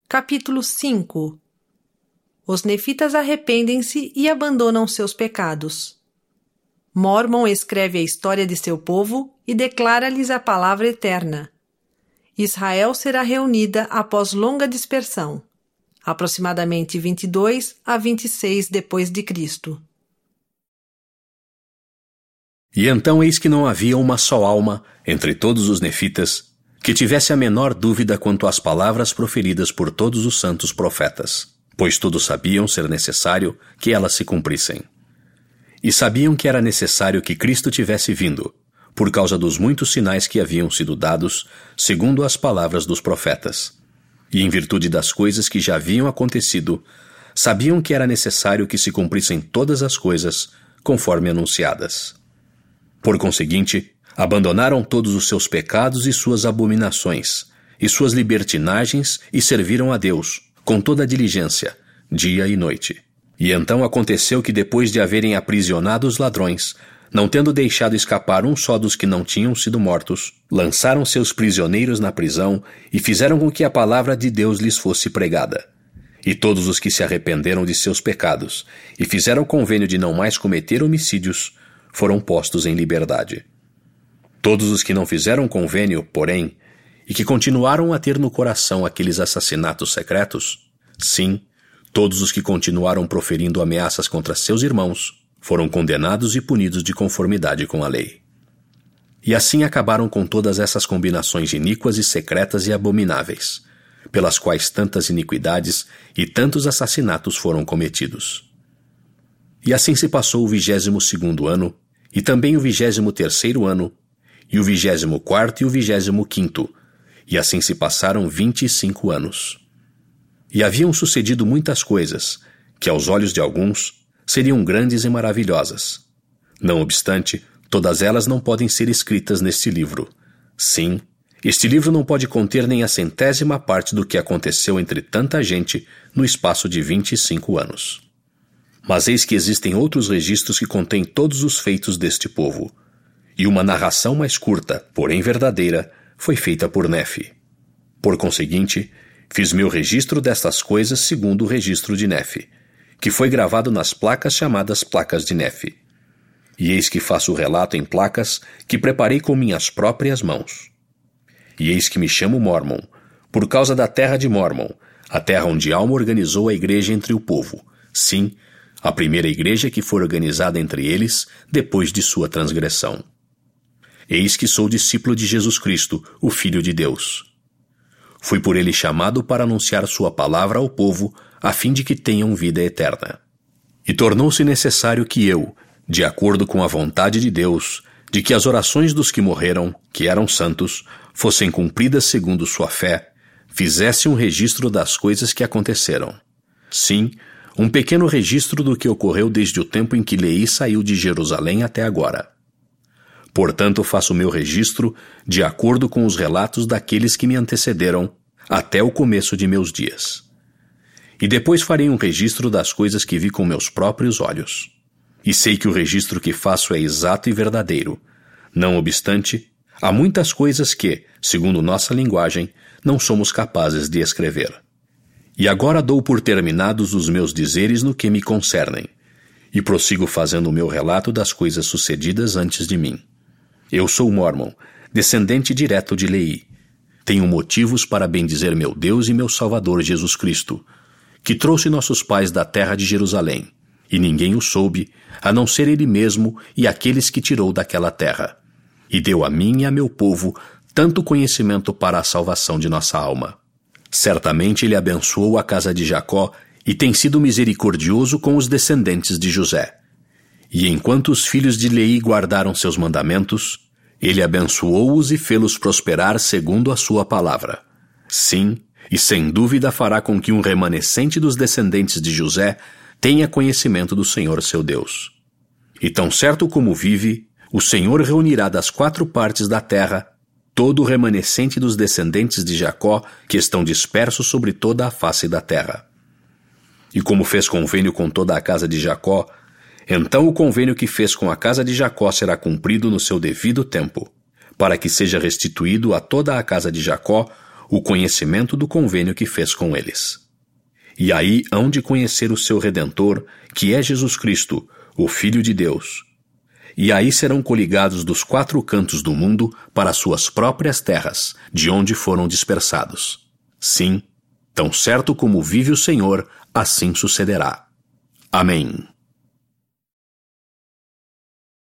Capítulo 5. Os nefitas arrependem-se e abandonam seus pecados. Mormon escreve a história de seu povo e declara-lhes a palavra eterna. Israel será reunida após longa dispersão, aproximadamente 22 a 26 depois de Cristo. E então eis que não havia uma só alma, entre todos os nefitas, que tivesse a menor dúvida quanto às palavras proferidas por todos os santos profetas, pois todos sabiam ser necessário que elas se cumprissem. E sabiam que era necessário que Cristo tivesse vindo, por causa dos muitos sinais que haviam sido dados, segundo as palavras dos profetas. E em virtude das coisas que já haviam acontecido, sabiam que era necessário que se cumprissem todas as coisas, conforme anunciadas. Por conseguinte, abandonaram todos os seus pecados e suas abominações, e suas libertinagens, e serviram a Deus, com toda a diligência, dia e noite. E então aconteceu que depois de haverem aprisionado os ladrões, não tendo deixado escapar um só dos que não tinham sido mortos, lançaram seus prisioneiros na prisão e fizeram com que a palavra de Deus lhes fosse pregada. E todos os que se arrependeram de seus pecados e fizeram convênio de não mais cometer homicídios, foram postos em liberdade. Todos os que não fizeram convênio, porém, e que continuaram a ter no coração aqueles assassinatos secretos, sim, todos os que continuaram proferindo ameaças contra seus irmãos, foram condenados e punidos de conformidade com a lei. E assim acabaram com todas essas combinações iníquas e secretas e abomináveis, pelas quais tantas iniquidades e tantos assassinatos foram cometidos. E assim se passou o 22º ano, e também o 23º ano, e o 24º e o 25º, e assim se passaram 25 anos. E haviam sucedido muitas coisas, que aos olhos de alguns seriam grandes e maravilhosas. Não obstante, todas elas não podem ser escritas neste livro. Sim, este livro não pode conter nem a 100ª parte do que aconteceu entre tanta gente no espaço de 25 anos. Mas eis que existem outros registros que contêm todos os feitos deste povo, e uma narração mais curta, porém verdadeira, foi feita por Nefe. Por conseguinte, fiz meu registro destas coisas segundo o registro de Nefe, que foi gravado nas placas chamadas placas de Nefe. E eis que faço o relato em placas que preparei com minhas próprias mãos. E eis que me chamo Mormon, por causa da terra de Mormon, a terra onde Alma organizou a igreja entre o povo, sim, a primeira igreja que foi organizada entre eles depois de sua transgressão. Eis que sou discípulo de Jesus Cristo, o Filho de Deus. Fui por ele chamado para anunciar sua palavra ao povo, a fim de que tenham vida eterna. E tornou-se necessário que eu, de acordo com a vontade de Deus, de que as orações dos que morreram, que eram santos, fossem cumpridas segundo sua fé, fizesse um registro das coisas que aconteceram. Sim, um pequeno registro do que ocorreu desde o tempo em que Leí saiu de Jerusalém até agora. Portanto, faço meu registro de acordo com os relatos daqueles que me antecederam até o começo de meus dias. E depois farei um registro das coisas que vi com meus próprios olhos. E sei que o registro que faço é exato e verdadeiro. Não obstante, há muitas coisas que, segundo nossa linguagem, não somos capazes de escrever. E agora dou por terminados os meus dizeres no que me concernem, e prossigo fazendo o meu relato das coisas sucedidas antes de mim. Eu sou Mormon, descendente direto de Leí. Tenho motivos para bendizer meu Deus e meu Salvador Jesus Cristo, que trouxe nossos pais da terra de Jerusalém, e ninguém o soube, a não ser ele mesmo e aqueles que tirou daquela terra, e deu a mim e a meu povo tanto conhecimento para a salvação de nossa alma. Certamente ele abençoou a casa de Jacó e tem sido misericordioso com os descendentes de José. E enquanto os filhos de Leí guardaram seus mandamentos, ele abençoou-os e fê-los prosperar segundo a sua palavra. Sim, e sem dúvida fará com que um remanescente dos descendentes de José tenha conhecimento do Senhor seu Deus. E tão certo como vive, o Senhor reunirá das 4 partes da terra todo o remanescente dos descendentes de Jacó que estão dispersos sobre toda a face da terra. E como fez convênio com toda a casa de Jacó, então o convênio que fez com a casa de Jacó será cumprido no seu devido tempo, para que seja restituído a toda a casa de Jacó o conhecimento do convênio que fez com eles. E aí hão de conhecer o seu Redentor, que é Jesus Cristo, o Filho de Deus. E aí serão coligados dos 4 cantos do mundo para suas próprias terras, de onde foram dispersados. Sim, tão certo como vive o Senhor, assim sucederá. Amém.